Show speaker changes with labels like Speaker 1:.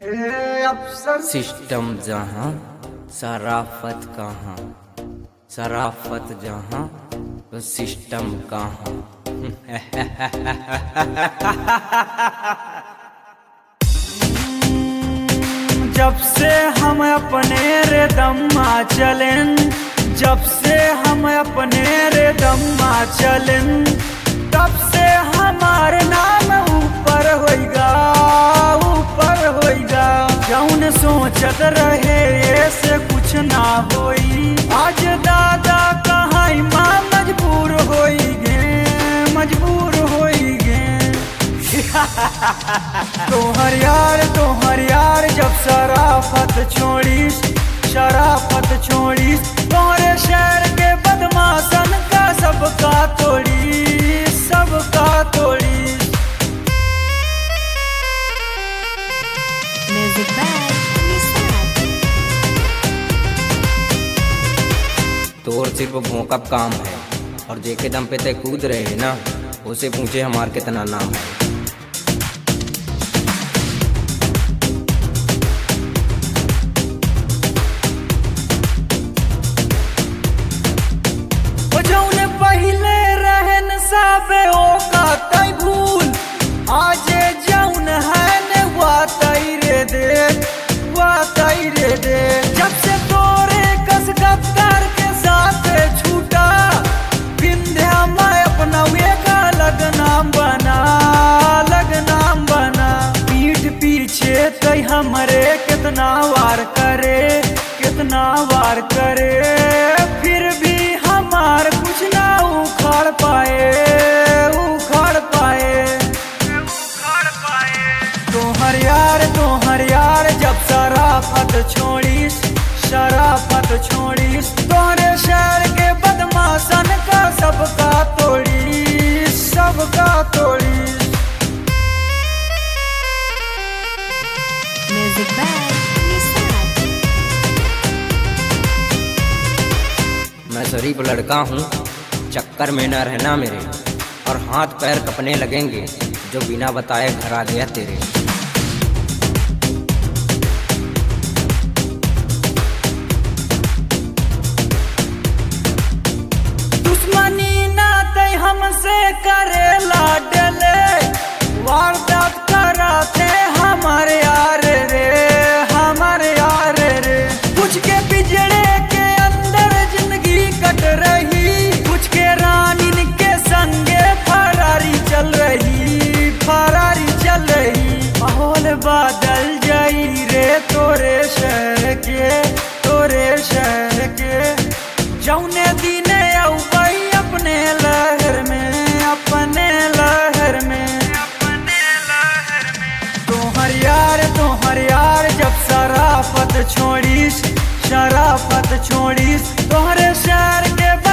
Speaker 1: System जहाँ शराफत कहाँ, शराफत जहाँ तो सिस्टम कहाँ।
Speaker 2: जब से हम अपने रिदम्मा चलें, जब से हम अपने रिदम्मा चलें, तब से हमारे नाम ऊपर होइगा, ऊपर होइगा। जौन सोचत रहे ऐसे कुछ ना होई, आज दादा कहाँ माँ मजबूर होई गे, मजबूर होई गे। तोहर यार जब शराफत छोड़ीस, शराफत छोड़ीस, तोहरे शहर के बदमाशन का सबका तोड़ी, सबका तोड़ी।
Speaker 3: Music by Nissan.
Speaker 1: तोर सिर्फ भौंकब काम है और जेके दम पे तय कूद रहे है ना, उसे पूछे हमार कितना नाम है।
Speaker 2: पहले रहन साबे ओका तई भूल, आज जौन है ने वातई रे दे, वातई रे दे। जब से तोरे कस गद्दार के साथ छूटा, विंध्या मैं अपना वे का लगनाम बना, लगनाम बना। पीठ पीछे तई हमरे कितना वार करे, कितना वार करे, फिर भी हमार कुछ ना उखाड़ पाए, उखाड़ पाए, उखाड़ पाए। तोहर यार जब शराफत छोड़ीस, शराफत छोड़ीस, तोहरे शहर के बदमाशन का सबका तोड़ी, सबका तोड़ी।
Speaker 3: Music by Nissan.
Speaker 1: मैं शरीफ लड़का हूँ, चक्कर में न रहना मेरे, और हाथ पैर कपने लगेंगे जो बिना बताए घर आ गया तेरे।
Speaker 2: दुश्मनी ना तय हमसे करेला डले, वारदात कराते हमारे यार रे, हमारे यार रे। कुछ के पिजड़े के अंदर जिंदगी कट रही, कुछ के रानी के संगे फरारी चल रही, फरारी चल रही। माहौल बादल जाई रे तोरे शहर के, तोरे शहर के। जौने दीने औबई अपने लहर में, अपने लहर में, अपने लहर में। तोहर यार जब शराफत छोड़ीस, शराफत छोड़ीस, तोहरे शहर के